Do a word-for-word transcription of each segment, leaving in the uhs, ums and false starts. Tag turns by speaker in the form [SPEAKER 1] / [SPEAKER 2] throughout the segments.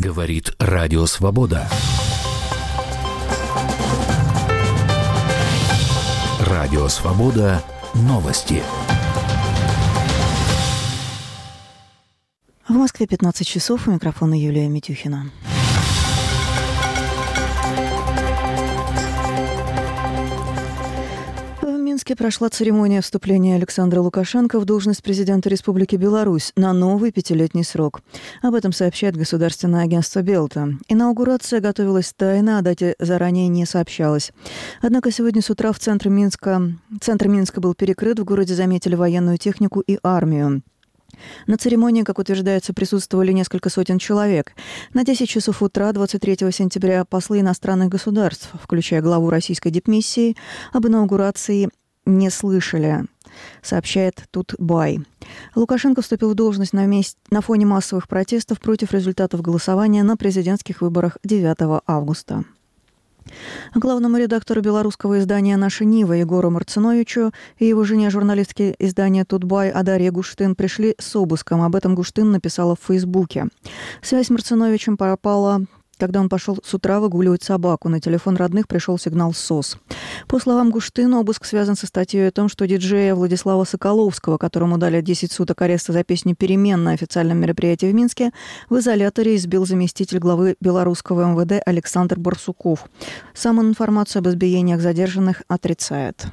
[SPEAKER 1] Говорит Радио Свобода. Радио Свобода. Новости.
[SPEAKER 2] В Москве пятнадцать часов. У микрофона Юлия Митюхина. В Минске прошла церемония вступления Александра Лукашенко в должность президента Республики Беларусь на новый пятилетний срок. Об этом сообщает государственное агентство Белта. Инаугурация готовилась тайно, о дате заранее не сообщалось. Однако сегодня с утра в центре Минска, центр Минска был перекрыт, в городе заметили военную технику и армию. На церемонии, как утверждается, присутствовали несколько сотен человек. На десять часов утра двадцать третьего сентября послы иностранных государств, включая главу российской дипмиссии, об инаугурации не слышали, сообщает Тутбай. Лукашенко вступил в должность на, месте, на фоне массовых протестов против результатов голосования на президентских выборах девятого августа. Главному редактору белорусского издания «Наша Нива» Егору Марциновичу и его жене журналистки издания «Тутбай» Адарье Гуштын пришли с обыском. Об этом Гуштын написала в Фейсбуке. Связь с Марциновичем пропала, когда он пошел с утра выгуливать собаку. На телефон родных пришел сигнал СОС. По словам Гуштына, обыск связан со статьей о том, что диджея Владислава Соколовского, которому дали десять суток ареста за песню «Перемен» на официальном мероприятии в Минске, в изоляторе избил заместитель главы белорусского эм вэ дэ Александр Барсуков. Сам он информацию об избиениях задержанных отрицает.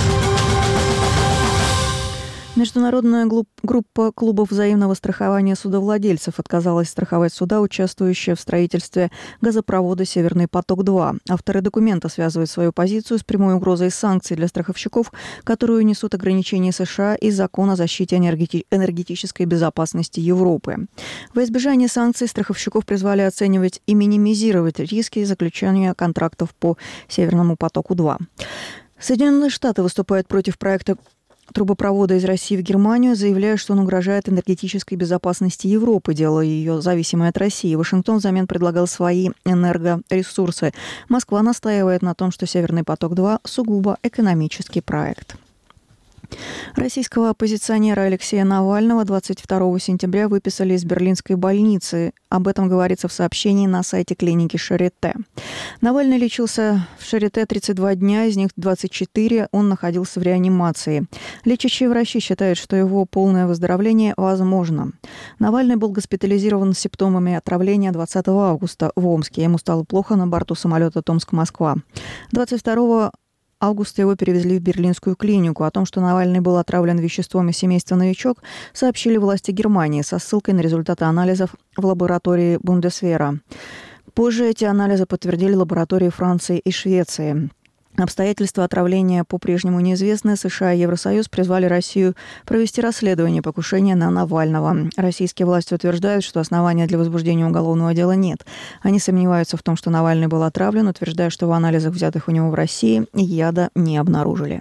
[SPEAKER 2] Международная группа клубов взаимного страхования судовладельцев отказалась страховать суда, участвующие в строительстве газопровода «Северный поток-два». Авторы документа связывают свою позицию с прямой угрозой санкций для страховщиков, которую несут ограничения США и закон о защите энергети- энергетической безопасности Европы. Во избежание санкций страховщиков призвали оценивать и минимизировать риски заключения контрактов по «Северному потоку-два». Соединенные Штаты выступают против проекта трубопровода из России в Германию, заявляя, что он угрожает энергетической безопасности Европы, делая ее зависимой от России. Вашингтон взамен предлагал свои энергоресурсы. Москва настаивает на том, что «Северный поток-два» сугубо экономический проект. Российского оппозиционера Алексея Навального двадцать второго сентября выписали из берлинской больницы. Об этом говорится в сообщении на сайте клиники Шарите. Навальный лечился в Шарите тридцать два дня, из них двадцать четыре он находился в реанимации. Лечащие врачи считают, что его полное выздоровление возможно. Навальный был госпитализирован с симптомами отравления двадцатого августа в Омске. Ему стало плохо на борту самолета Томск-Москва. двадцать второго августа его перевезли в берлинскую клинику. О том, что Навальный был отравлен веществом из семейства «Новичок», сообщили власти Германии со ссылкой на результаты анализов в лаборатории Бундесвера. Позже эти анализы подтвердили лаборатории Франции и Швеции. Обстоятельства отравления по-прежнему неизвестны. США и Евросоюз призвали Россию провести расследование покушения на Навального. Российские власти утверждают, что основания для возбуждения уголовного дела нет. Они сомневаются в том, что Навальный был отравлен, утверждая, что в анализах, взятых у него в России, яда не обнаружили.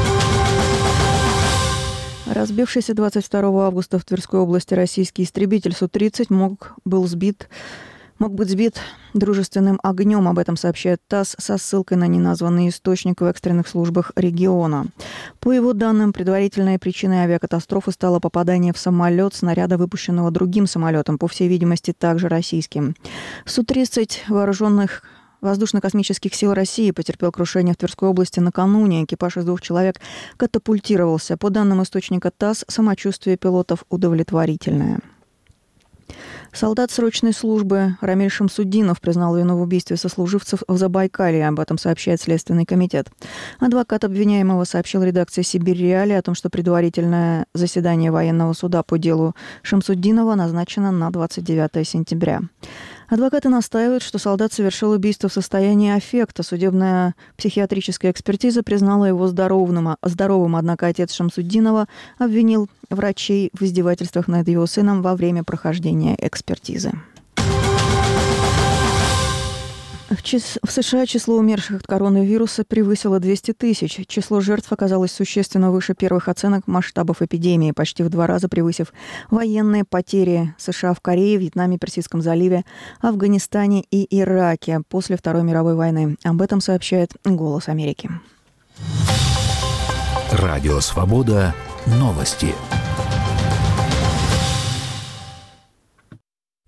[SPEAKER 2] Разбившийся двадцать второго августа в Тверской области российский истребитель Су тридцать мог, был сбит мог быть сбит дружественным огнем. Об этом сообщает ТАСС со ссылкой на неназванный источник в экстренных службах региона. По его данным, предварительной причиной авиакатастрофы стало попадание в самолет снаряда, выпущенного другим самолетом, по всей видимости, также российским. Су тридцать вооруженных Воздушно-космических сил России потерпел крушение в Тверской области накануне. Экипаж из двух человек катапультировался. По данным источника ТАСС, самочувствие пилотов удовлетворительное. Солдат срочной службы Рамиль Шамсуддинов признал вину в убийстве сослуживцев в Забайкалье. Об этом сообщает Следственный комитет. Адвокат обвиняемого сообщил редакции «Сибирь Реалии» о том, что предварительное заседание военного суда по делу Шамсуддинова назначено на двадцать девятого сентября. Адвокаты настаивают, что солдат совершил убийство в состоянии аффекта. Судебная психиатрическая экспертиза признала его здоровым, здоровым, однако отец Шамсуддинова обвинил врачей в издевательствах над его сыном во время прохождения экспертизы. В, чис... в США число умерших от коронавируса превысило двести тысяч. Число жертв оказалось существенно выше первых оценок масштабов эпидемии, почти в два раза превысив военные потери США в Корее, Вьетнаме, Персидском заливе, Афганистане и Ираке после Второй мировой войны. Об этом сообщает «Голос Америки».
[SPEAKER 1] Радио «Свобода». Новости.